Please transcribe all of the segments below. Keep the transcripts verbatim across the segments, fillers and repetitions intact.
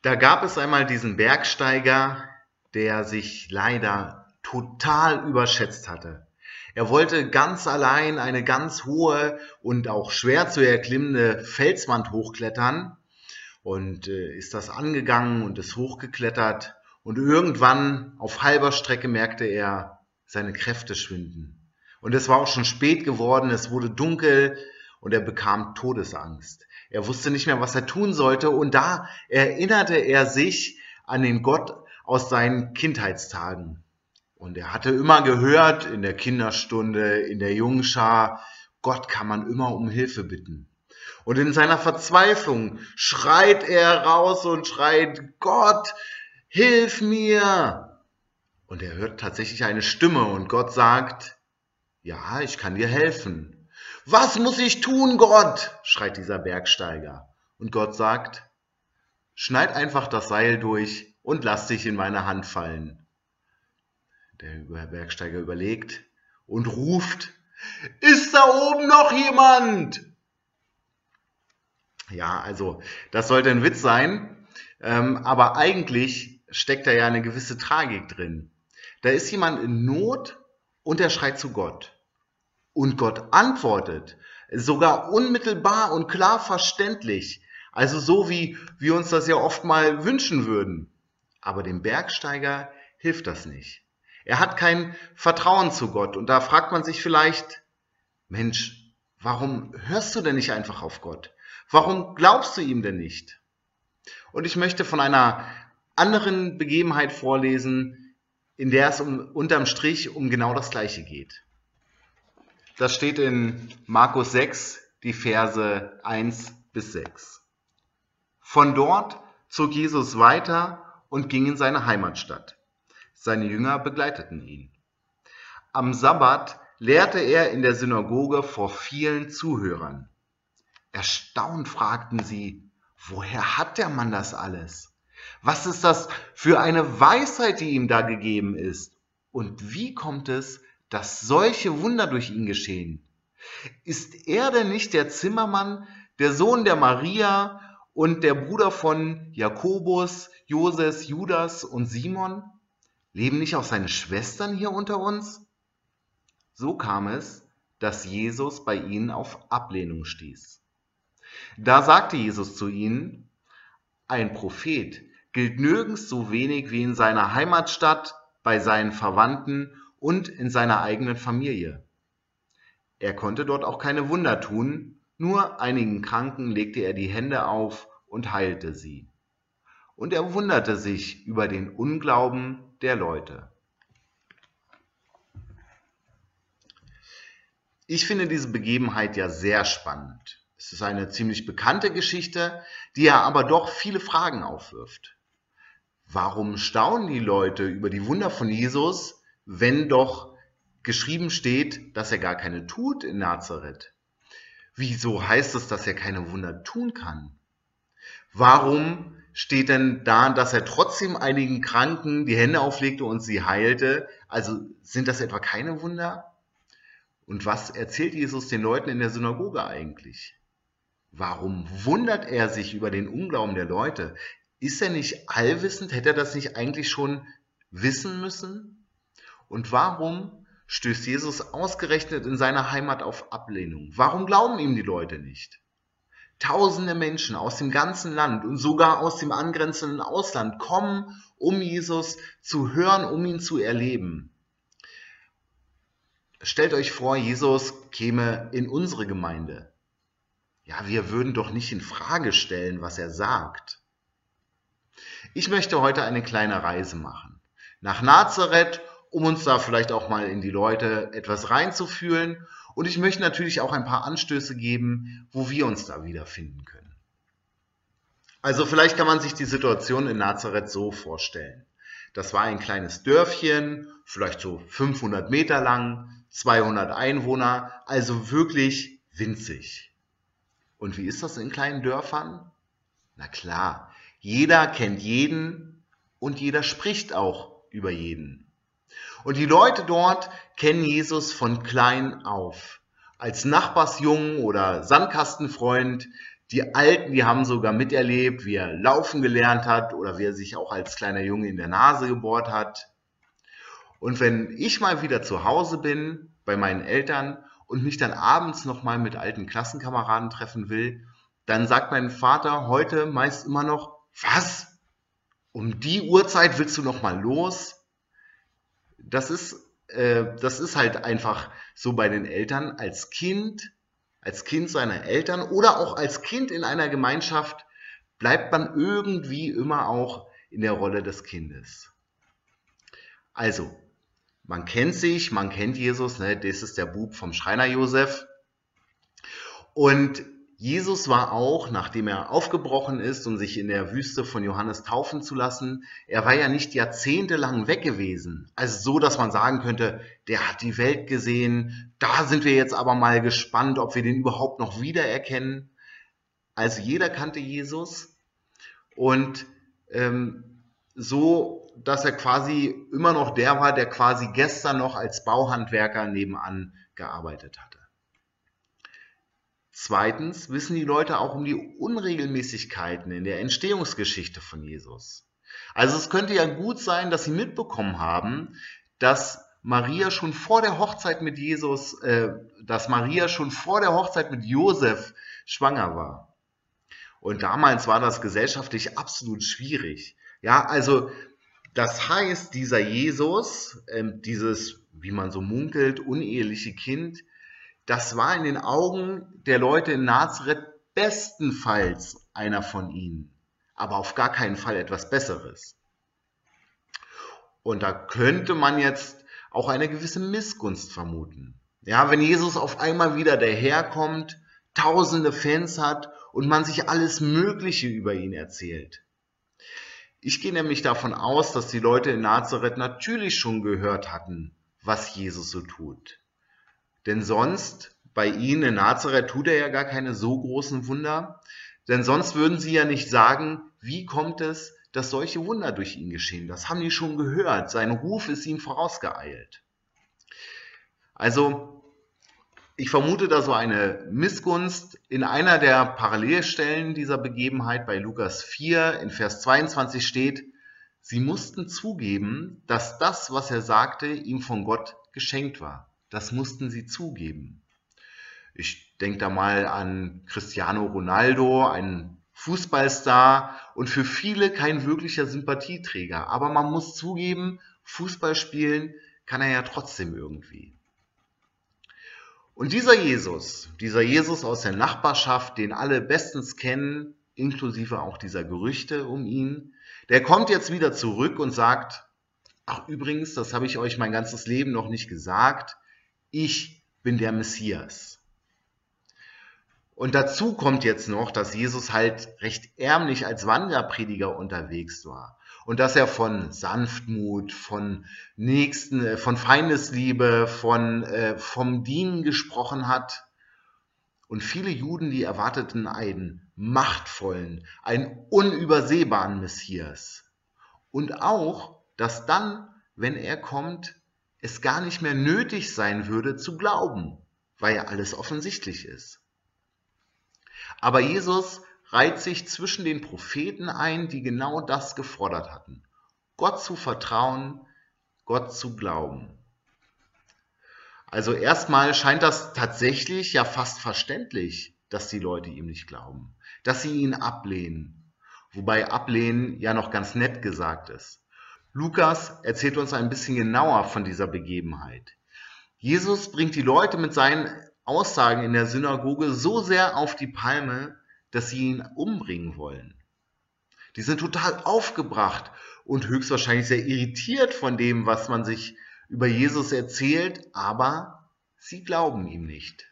Da gab es einmal diesen Bergsteiger, der sich leider total überschätzt hatte. Er wollte ganz allein eine ganz hohe und auch schwer zu erklimmende Felswand hochklettern und äh, ist das angegangen und ist hochgeklettert. Und irgendwann auf halber Strecke merkte er, seine Kräfte schwinden. Und es war auch schon spät geworden, es wurde dunkel und er bekam Todesangst. Er wusste nicht mehr, was er tun sollte, und da erinnerte er sich an den Gott aus seinen Kindheitstagen. Und er hatte immer gehört, in der Kinderstunde, in der Jungschar, Gott kann man immer um Hilfe bitten. Und in seiner Verzweiflung schreit er raus und schreit, Gott, hilf mir! Und er hört tatsächlich eine Stimme und Gott sagt, ja, ich kann dir helfen. Was muss ich tun, Gott? Schreit dieser Bergsteiger. Und Gott sagt, schneid einfach das Seil durch und lass dich in meine Hand fallen. Der Bergsteiger überlegt und ruft, ist da oben noch jemand? Ja, also das sollte ein Witz sein, ähm, aber eigentlich steckt da ja eine gewisse Tragik drin. Da ist jemand in Not und er schreit zu Gott. Und Gott antwortet, sogar unmittelbar und klar verständlich, also so wie wir uns das ja oft mal wünschen würden. Aber dem Bergsteiger hilft das nicht. Er hat kein Vertrauen zu Gott und da fragt man sich vielleicht, Mensch, warum hörst du denn nicht einfach auf Gott? Warum glaubst du ihm denn nicht? Und ich möchte von einer anderen Begebenheit vorlesen, in der es um, unterm Strich um genau das Gleiche geht. Das steht in Markus sechs, die Verse eins bis sechs. Von dort zog Jesus weiter und ging in seine Heimatstadt. Seine Jünger begleiteten ihn. Am Sabbat lehrte er in der Synagoge vor vielen Zuhörern. Erstaunt fragten sie, woher hat der Mann das alles? Was ist das für eine Weisheit, die ihm da gegeben ist? Und wie kommt es, dass solche Wunder durch ihn geschehen? Ist er denn nicht der Zimmermann, der Sohn der Maria und der Bruder von Jakobus, Joses, Judas und Simon? Leben nicht auch seine Schwestern hier unter uns? So kam es, dass Jesus bei ihnen auf Ablehnung stieß. Da sagte Jesus zu ihnen, ein Prophet gilt nirgends so wenig wie in seiner Heimatstadt, bei seinen Verwandten und in seiner eigenen Familie. Er konnte dort auch keine Wunder tun, nur einigen Kranken legte er die Hände auf und heilte sie. Und er wunderte sich über den Unglauben der Leute. Ich finde diese Begebenheit ja sehr spannend. Es ist eine ziemlich bekannte Geschichte, die ja aber doch viele Fragen aufwirft. Warum staunen die Leute über die Wunder von Jesus, wenn doch geschrieben steht, dass er gar keine tut in Nazareth? Wieso heißt es, dass er keine Wunder tun kann? Warum steht denn da, dass er trotzdem einigen Kranken die Hände auflegte und sie heilte? Also sind das etwa keine Wunder? Und was erzählt Jesus den Leuten in der Synagoge eigentlich? Warum wundert er sich über den Unglauben der Leute? Ist er nicht allwissend? Hätte er das nicht eigentlich schon wissen müssen? Und warum stößt Jesus ausgerechnet in seiner Heimat auf Ablehnung? Warum glauben ihm die Leute nicht? Tausende Menschen aus dem ganzen Land und sogar aus dem angrenzenden Ausland kommen, um Jesus zu hören, um ihn zu erleben. Stellt euch vor, Jesus käme in unsere Gemeinde. Ja, wir würden doch nicht in Frage stellen, was er sagt. Ich möchte heute eine kleine Reise machen. Nach Nazareth, um uns da vielleicht auch mal in die Leute etwas reinzufühlen. Und ich möchte natürlich auch ein paar Anstöße geben, wo wir uns da wiederfinden können. Also vielleicht kann man sich die Situation in Nazareth so vorstellen. Das war ein kleines Dörfchen, vielleicht so fünfhundert Meter lang, zweihundert Einwohner, also wirklich winzig. Und wie ist das in kleinen Dörfern? Na klar, jeder kennt jeden und jeder spricht auch über jeden. Und die Leute dort kennen Jesus von klein auf. Als Nachbarsjungen oder Sandkastenfreund, Die Alten, die haben sogar miterlebt, wie er laufen gelernt hat oder wie er sich auch als kleiner Junge in der Nase gebohrt hat. Und wenn ich mal wieder zu Hause bin, bei meinen Eltern und mich dann abends nochmal mit alten Klassenkameraden treffen will, dann sagt mein Vater heute meist immer noch, was? Um die Uhrzeit willst du nochmal los? Das ist, äh, das ist halt einfach so bei den Eltern als Kind, als Kind seiner Eltern oder auch als Kind in einer Gemeinschaft bleibt man irgendwie immer auch in der Rolle des Kindes. Also, man kennt sich, man kennt Jesus, ne? Das ist der Bub vom Schreiner Josef. Und Jesus war auch, nachdem er aufgebrochen ist, um sich in der Wüste von Johannes taufen zu lassen, er war ja nicht jahrzehntelang weg gewesen. Also so, dass man sagen könnte, der hat die Welt gesehen, da sind wir jetzt aber mal gespannt, ob wir den überhaupt noch wiedererkennen. Also jeder kannte Jesus und ähm, so, dass er quasi immer noch der war, der quasi gestern noch als Bauhandwerker nebenan gearbeitet hatte. Zweitens wissen die Leute auch um die Unregelmäßigkeiten in der Entstehungsgeschichte von Jesus. Also es könnte ja gut sein, dass sie mitbekommen haben, dass Maria schon vor der Hochzeit mit Jesus, äh, dass Maria schon vor der Hochzeit mit Josef schwanger war. Und damals war das gesellschaftlich absolut schwierig. Ja, also das heißt, dieser Jesus, äh, dieses, wie man so munkelt, uneheliche Kind, das war in den Augen der Leute in Nazareth bestenfalls einer von ihnen, aber auf gar keinen Fall etwas Besseres. Und da könnte man jetzt auch eine gewisse Missgunst vermuten. Ja, wenn Jesus auf einmal wieder daherkommt, tausende Fans hat und man sich alles Mögliche über ihn erzählt. Ich gehe nämlich davon aus, dass die Leute in Nazareth natürlich schon gehört hatten, was Jesus so tut. Denn sonst, bei ihnen in Nazareth tut er ja gar keine so großen Wunder, denn sonst würden sie ja nicht sagen, wie kommt es, dass solche Wunder durch ihn geschehen. Das haben die schon gehört, sein Ruf ist ihm vorausgeeilt. Also, ich vermute da so eine Missgunst. In einer der Parallelstellen dieser Begebenheit bei Lukas vier in Vers zweiundzwanzig steht, sie mussten zugeben, dass das, was er sagte, ihm von Gott geschenkt war. Das mussten sie zugeben. Ich denke da mal an Cristiano Ronaldo, einen Fußballstar und für viele kein wirklicher Sympathieträger. Aber man muss zugeben, Fußball spielen kann er ja trotzdem irgendwie. Und dieser Jesus, dieser Jesus aus der Nachbarschaft, den alle bestens kennen, inklusive auch dieser Gerüchte um ihn, der kommt jetzt wieder zurück und sagt, ach übrigens, das habe ich euch mein ganzes Leben noch nicht gesagt, ich bin der Messias. Und dazu kommt jetzt noch, dass Jesus halt recht ärmlich als Wanderprediger unterwegs war. Und dass er von Sanftmut, von Nächsten, von Feindesliebe, von, äh, vom Dienen gesprochen hat. Und viele Juden, die erwarteten einen machtvollen, einen unübersehbaren Messias. Und auch, dass dann, wenn er kommt, es gar nicht mehr nötig sein würde zu glauben, weil ja alles offensichtlich ist. Aber Jesus reiht sich zwischen den Propheten ein, die genau das gefordert hatten. Gott zu vertrauen, Gott zu glauben. Also erstmal scheint das tatsächlich ja fast verständlich, dass die Leute ihm nicht glauben, dass sie ihn ablehnen. Wobei ablehnen ja noch ganz nett gesagt ist. Lukas erzählt uns ein bisschen genauer von dieser Begebenheit. Jesus bringt die Leute mit seinen Aussagen in der Synagoge so sehr auf die Palme, dass sie ihn umbringen wollen. Die sind total aufgebracht und höchstwahrscheinlich sehr irritiert von dem, was man sich über Jesus erzählt, aber sie glauben ihm nicht.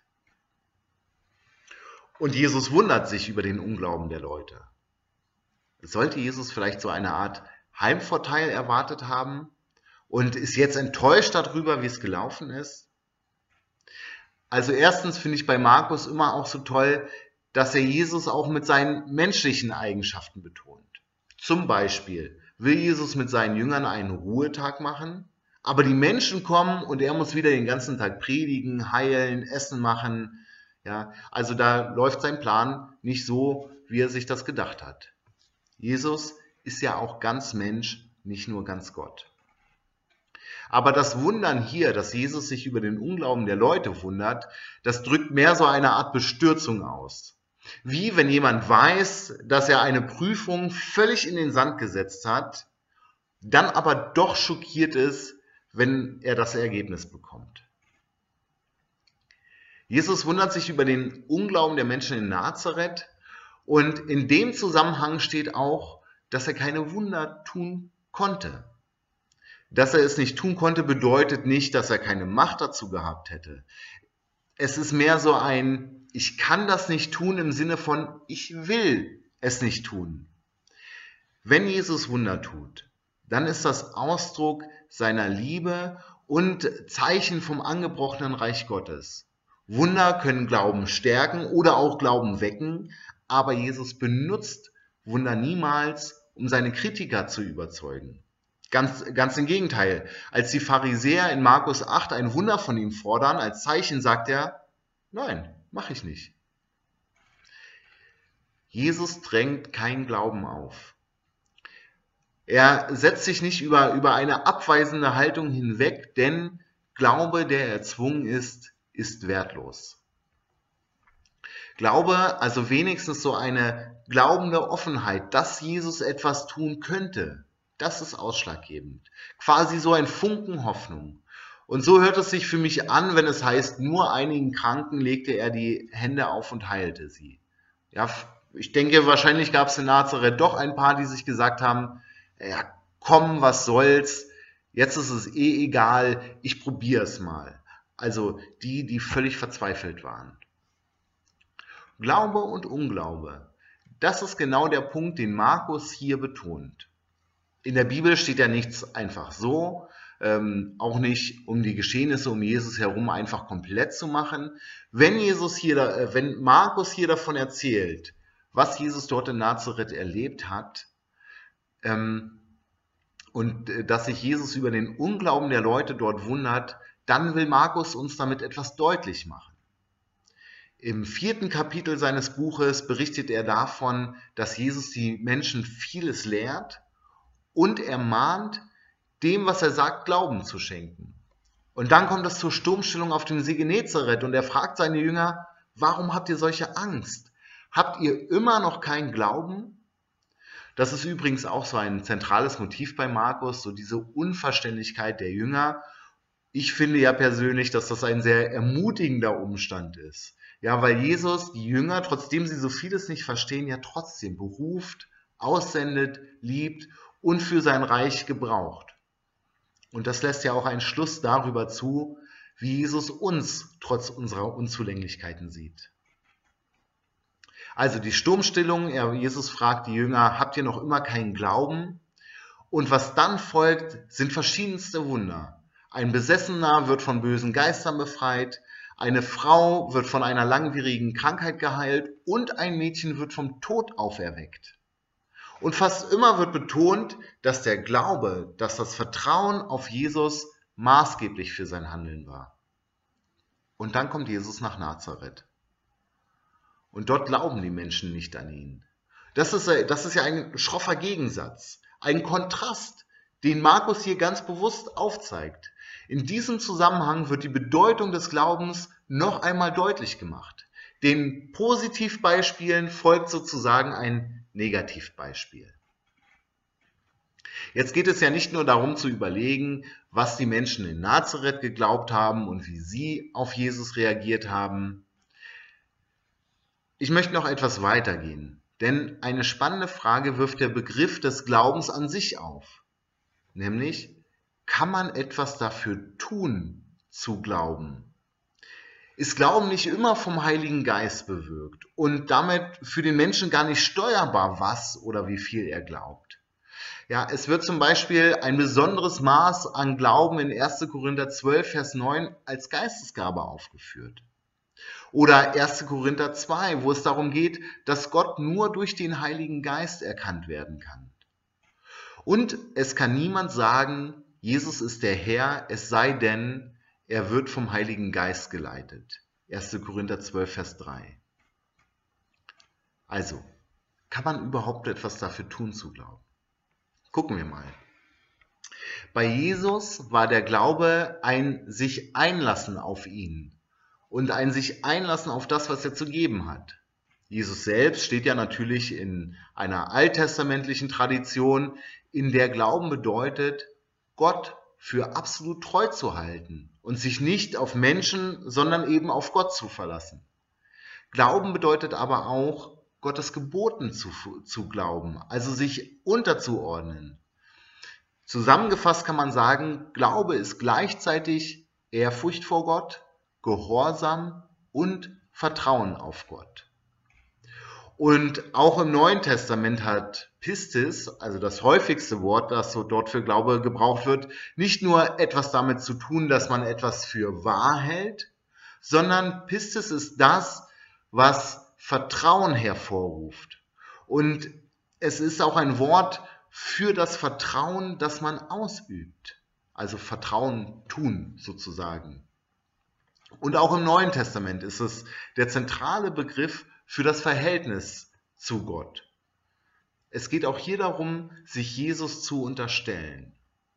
Und Jesus wundert sich über den Unglauben der Leute. Sollte Jesus vielleicht so eine Art Heimvorteil erwartet haben und ist jetzt enttäuscht darüber, wie es gelaufen ist? Also erstens finde ich bei Markus immer auch so toll, dass er Jesus auch mit seinen menschlichen Eigenschaften betont. Zum Beispiel will Jesus mit seinen Jüngern einen Ruhetag machen, aber die Menschen kommen und er muss wieder den ganzen Tag predigen, heilen, Essen machen. Ja, also da läuft sein Plan nicht so, wie er sich das gedacht hat. Jesus ist ja auch ganz Mensch, nicht nur ganz Gott. Aber das Wundern hier, dass Jesus sich über den Unglauben der Leute wundert, das drückt mehr so eine Art Bestürzung aus. Wie wenn jemand weiß, dass er eine Prüfung völlig in den Sand gesetzt hat, dann aber doch schockiert ist, wenn er das Ergebnis bekommt. Jesus wundert sich über den Unglauben der Menschen in Nazareth und in dem Zusammenhang steht auch, dass er keine Wunder tun konnte. Dass er es nicht tun konnte, bedeutet nicht, dass er keine Macht dazu gehabt hätte. Es ist mehr so ein, ich kann das nicht tun im Sinne von, ich will es nicht tun. Wenn Jesus Wunder tut, dann ist das Ausdruck seiner Liebe und Zeichen vom angebrochenen Reich Gottes. Wunder können Glauben stärken oder auch Glauben wecken, aber Jesus benutzt Wunder niemals, um seine Kritiker zu überzeugen. Ganz, ganz im Gegenteil. Als die Pharisäer in Markus acht ein Wunder von ihm fordern, als Zeichen sagt er, nein, mache ich nicht. Jesus drängt keinen Glauben auf. Er setzt sich nicht über, über eine abweisende Haltung hinweg, denn Glaube, der erzwungen ist, ist wertlos. Glaube, also wenigstens so eine glaubende Offenheit, dass Jesus etwas tun könnte, das ist ausschlaggebend. Quasi so ein Funken Hoffnung. Und so hört es sich für mich an, wenn es heißt, nur einigen Kranken legte er die Hände auf und heilte sie. Ja, ich denke, wahrscheinlich gab es in Nazareth doch ein paar, die sich gesagt haben, ja, komm, was soll's, jetzt ist es eh egal, ich probiere es mal. Also die, die völlig verzweifelt waren. Glaube und Unglaube, das ist genau der Punkt, den Markus hier betont. In der Bibel steht ja nichts einfach so, ähm, auch nicht, um die Geschehnisse um Jesus herum einfach komplett zu machen. Wenn Jesus hier, äh, wenn Markus hier davon erzählt, was Jesus dort in Nazareth erlebt hat, ähm, und äh, dass sich Jesus über den Unglauben der Leute dort wundert, dann will Markus uns damit etwas deutlich machen. Im vierten Kapitel seines Buches berichtet er davon, dass Jesus die Menschen vieles lehrt und er mahnt, dem, was er sagt, Glauben zu schenken. Und dann kommt es zur Sturmstellung auf dem See Genezareth und er fragt seine Jünger, warum habt ihr solche Angst? Habt ihr immer noch keinen Glauben? Das ist übrigens auch so ein zentrales Motiv bei Markus, so diese Unverständlichkeit der Jünger. Ich finde ja persönlich, dass das ein sehr ermutigender Umstand ist. Ja, weil Jesus die Jünger, trotzdem sie so vieles nicht verstehen, ja trotzdem beruft, aussendet, liebt und für sein Reich gebraucht. Und das lässt ja auch einen Schluss darüber zu, wie Jesus uns trotz unserer Unzulänglichkeiten sieht. Also die Sturmstillung, Jesus fragt die Jünger, habt ihr noch immer keinen Glauben? Und was dann folgt, sind verschiedenste Wunder. Ein Besessener wird von bösen Geistern befreit, eine Frau wird von einer langwierigen Krankheit geheilt und ein Mädchen wird vom Tod auferweckt. Und fast immer wird betont, dass der Glaube, dass das Vertrauen auf Jesus maßgeblich für sein Handeln war. Und dann kommt Jesus nach Nazareth. Und dort glauben die Menschen nicht an ihn. Das ist, das ist ja ein schroffer Gegensatz, ein Kontrast, den Markus hier ganz bewusst aufzeigt. In diesem Zusammenhang wird die Bedeutung des Glaubens noch einmal deutlich gemacht. Den Positivbeispielen folgt sozusagen ein Negativbeispiel. Jetzt geht es ja nicht nur darum zu überlegen, was die Menschen in Nazareth geglaubt haben und wie sie auf Jesus reagiert haben. Ich möchte noch etwas weitergehen, denn eine spannende Frage wirft der Begriff des Glaubens an sich auf. Nämlich, kann man etwas dafür tun, zu glauben? Ist Glauben nicht immer vom Heiligen Geist bewirkt und damit für den Menschen gar nicht steuerbar, was oder wie viel er glaubt? Ja, es wird zum Beispiel ein besonderes Maß an Glauben in erster Korinther zwölf, Vers neun als Geistesgabe aufgeführt. Oder erster Korinther zwei, wo es darum geht, dass Gott nur durch den Heiligen Geist erkannt werden kann. Und es kann niemand sagen, Jesus ist der Herr, es sei denn, er wird vom Heiligen Geist geleitet. erster Korinther zwölf, Vers drei. Also, kann man überhaupt etwas dafür tun zu glauben? Gucken wir mal. Bei Jesus war der Glaube ein sich einlassen auf ihn und ein sich einlassen auf das, was er zu geben hat. Jesus selbst steht ja natürlich in einer alttestamentlichen Tradition, in der Glauben bedeutet, Gott für absolut treu zu halten und sich nicht auf Menschen, sondern eben auf Gott zu verlassen. Glauben bedeutet aber auch, Gottes Geboten zu, zu glauben, also sich unterzuordnen. Zusammengefasst kann man sagen, Glaube ist gleichzeitig Ehrfurcht vor Gott, Gehorsam und Vertrauen auf Gott. Und auch im Neuen Testament hat Pistis, also das häufigste Wort, das so dort für Glaube gebraucht wird, nicht nur etwas damit zu tun, dass man etwas für wahr hält, sondern Pistis ist das, was Vertrauen hervorruft. Und es ist auch ein Wort für das Vertrauen, das man ausübt. Also Vertrauen tun sozusagen. Und auch im Neuen Testament ist es der zentrale Begriff für das Verhältnis zu Gott. Es geht auch hier darum, sich Jesus zu unterstellen.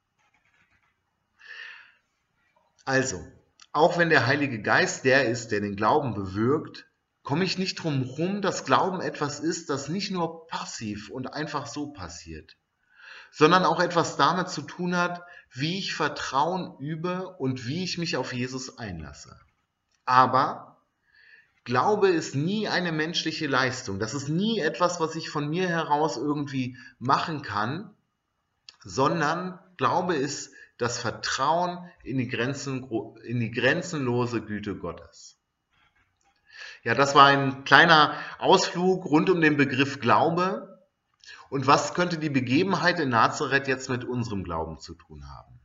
Also, auch wenn der Heilige Geist der ist, der den Glauben bewirkt, komme ich nicht drum herum, dass Glauben etwas ist, das nicht nur passiv und einfach so passiert, sondern auch etwas damit zu tun hat, wie ich Vertrauen übe und wie ich mich auf Jesus einlasse. Aber Glaube ist nie eine menschliche Leistung. Das ist nie etwas, was ich von mir heraus irgendwie machen kann, sondern Glaube ist das Vertrauen in die, Grenzen, in die grenzenlose Güte Gottes. Ja, das war ein kleiner Ausflug rund um den Begriff Glaube. Und was könnte die Begebenheit in Nazareth jetzt mit unserem Glauben zu tun haben?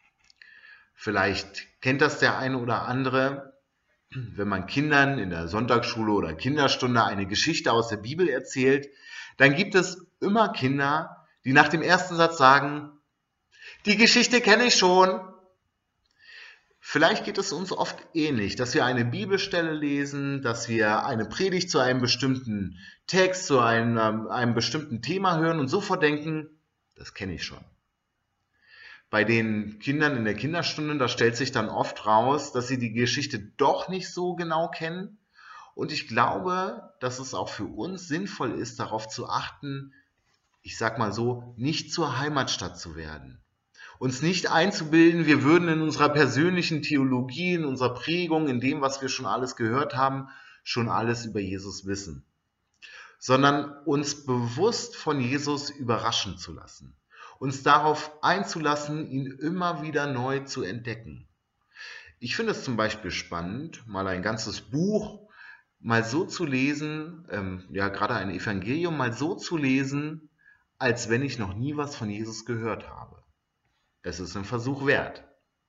Vielleicht kennt das der eine oder andere, wenn man Kindern in der Sonntagsschule oder Kinderstunde eine Geschichte aus der Bibel erzählt, dann gibt es immer Kinder, die nach dem ersten Satz sagen, die Geschichte kenne ich schon. Vielleicht geht es uns oft ähnlich, dass wir eine Bibelstelle lesen, dass wir eine Predigt zu einem bestimmten Text, zu einem, einem bestimmten Thema hören und sofort denken, das kenne ich schon. Bei den Kindern in der Kinderstunde, da stellt sich dann oft raus, dass sie die Geschichte doch nicht so genau kennen. Und ich glaube, dass es auch für uns sinnvoll ist, darauf zu achten, ich sag mal so, nicht zur Heimatstadt zu werden. Uns nicht einzubilden, wir würden in unserer persönlichen Theologie, in unserer Prägung, in dem, was wir schon alles gehört haben, schon alles über Jesus wissen. Sondern uns bewusst von Jesus überraschen zu lassen. Uns darauf einzulassen, ihn immer wieder neu zu entdecken. Ich finde es zum Beispiel spannend, mal ein ganzes Buch mal so zu lesen, ähm, ja gerade ein Evangelium mal so zu lesen, als wenn ich noch nie was von Jesus gehört habe. Es ist ein Versuch wert.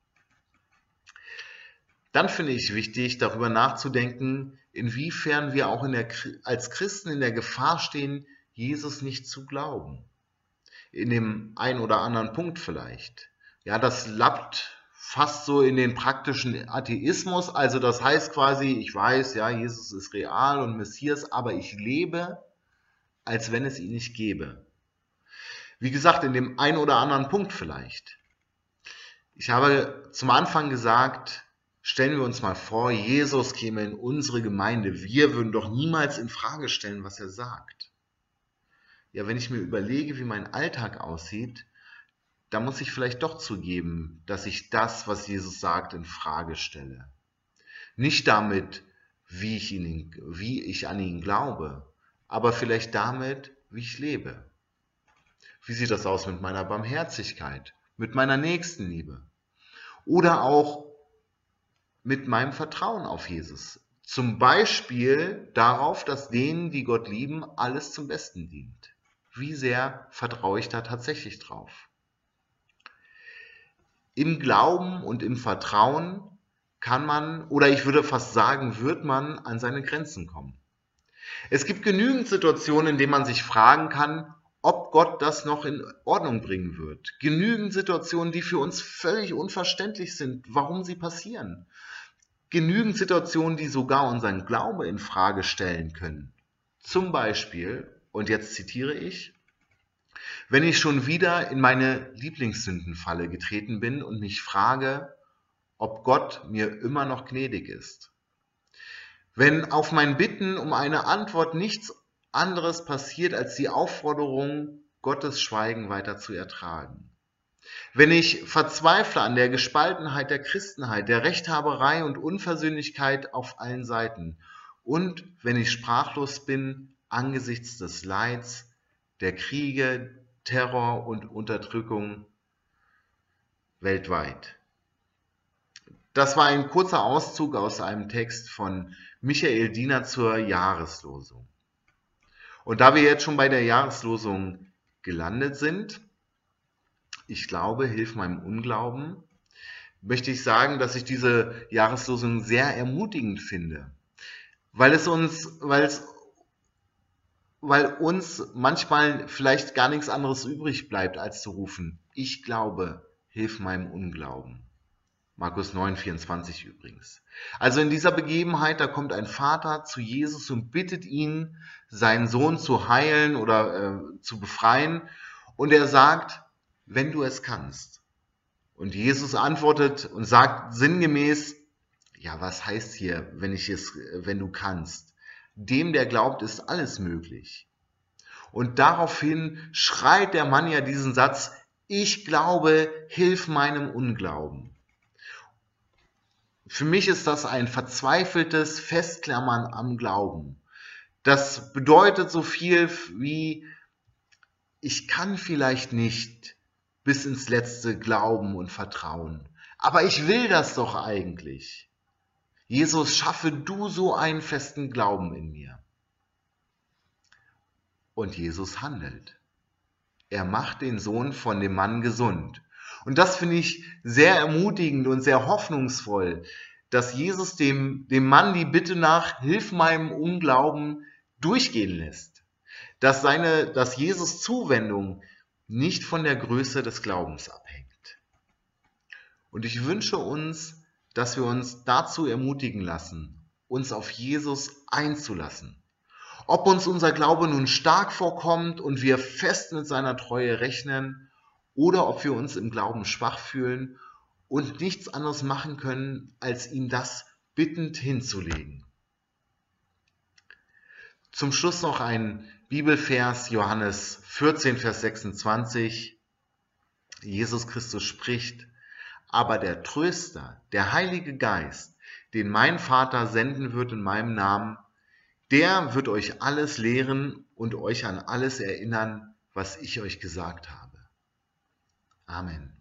Dann finde ich wichtig, darüber nachzudenken, inwiefern wir auch in der, als Christen in der Gefahr stehen, Jesus nicht zu glauben. In dem einen oder anderen Punkt vielleicht. Ja, das lappt fast so in den praktischen Atheismus. Also das heißt quasi, ich weiß, ja, Jesus ist real und Messias, aber ich lebe, als wenn es ihn nicht gäbe. Wie gesagt, in dem einen oder anderen Punkt vielleicht. Ich habe zum Anfang gesagt, stellen wir uns mal vor, Jesus käme in unsere Gemeinde. Wir würden doch niemals in Frage stellen, was er sagt. Ja, wenn ich mir überlege, wie mein Alltag aussieht, da muss ich vielleicht doch zugeben, dass ich das, was Jesus sagt, in Frage stelle. Nicht damit, wie ich, ihn, wie ich an ihn glaube, aber vielleicht damit, wie ich lebe. Wie sieht das aus mit meiner Barmherzigkeit, mit meiner Nächstenliebe oder auch mit meinem Vertrauen auf Jesus? Zum Beispiel darauf, dass denen, die Gott lieben, alles zum Besten dient. Wie sehr vertraue ich da tatsächlich drauf? Im Glauben und im Vertrauen kann man, oder ich würde fast sagen, wird man an seine Grenzen kommen. Es gibt genügend Situationen, in denen man sich fragen kann, ob Gott das noch in Ordnung bringen wird. Genügend Situationen, die für uns völlig unverständlich sind, warum sie passieren. genügend Situationen, die sogar unseren Glaube in Frage stellen können. Zum Beispiel, und jetzt zitiere ich, wenn ich schon wieder in meine Lieblingssündenfalle getreten bin und mich frage, ob Gott mir immer noch gnädig ist. Wenn auf mein Bitten um eine Antwort nichts anderes passiert als die Aufforderung, Gottes Schweigen weiter zu ertragen. Wenn ich verzweifle an der Gespaltenheit der Christenheit, der Rechthaberei und Unversöhnlichkeit auf allen Seiten und wenn ich sprachlos bin angesichts des Leids, der Kriege, Terror und Unterdrückung weltweit. Das war ein kurzer Auszug aus einem Text von Michael Diener zur Jahreslosung. Und da wir jetzt schon bei der Jahreslosung gelandet sind, ich glaube, hilf meinem Unglauben, möchte ich sagen, dass ich diese Jahreslosung sehr ermutigend finde, weil es uns, weil es, weil uns manchmal vielleicht gar nichts anderes übrig bleibt, als zu rufen, ich glaube, hilf meinem Unglauben. Markus neun, vierundzwanzig übrigens. Also in dieser Begebenheit, da kommt ein Vater zu Jesus und bittet ihn, seinen Sohn zu heilen oder äh, zu befreien. Und er sagt, wenn du es kannst. Und Jesus antwortet und sagt sinngemäß, ja, was heißt hier, wenn ich es, wenn du kannst? Dem, der glaubt, ist alles möglich. Und daraufhin schreit der Mann ja diesen Satz, ich glaube, hilf meinem Unglauben. Für mich ist das ein verzweifeltes Festklammern am Glauben. Das bedeutet so viel wie, ich kann vielleicht nicht bis ins Letzte glauben und vertrauen, aber ich will das doch eigentlich. Jesus, schaffe du so einen festen Glauben in mir. Und Jesus handelt. Er macht den Sohn von dem Mann gesund. Und das finde ich sehr ermutigend und sehr hoffnungsvoll, dass Jesus dem, dem Mann die Bitte nach, hilf meinem Unglauben, durchgehen lässt. Dass, seine, dass Jesus Zuwendung nicht von der Größe des Glaubens abhängt. Und ich wünsche uns, dass wir uns dazu ermutigen lassen, uns auf Jesus einzulassen. Ob uns unser Glaube nun stark vorkommt und wir fest mit seiner Treue rechnen, oder ob wir uns im Glauben schwach fühlen und nichts anderes machen können, als ihm das bittend hinzulegen. Zum Schluss noch ein Bibelvers, Johannes vierzehn, Vers sechsundzwanzig. Jesus Christus spricht, aber der Tröster, der Heilige Geist, den mein Vater senden wird in meinem Namen, der wird euch alles lehren und euch an alles erinnern, was ich euch gesagt habe. Amen.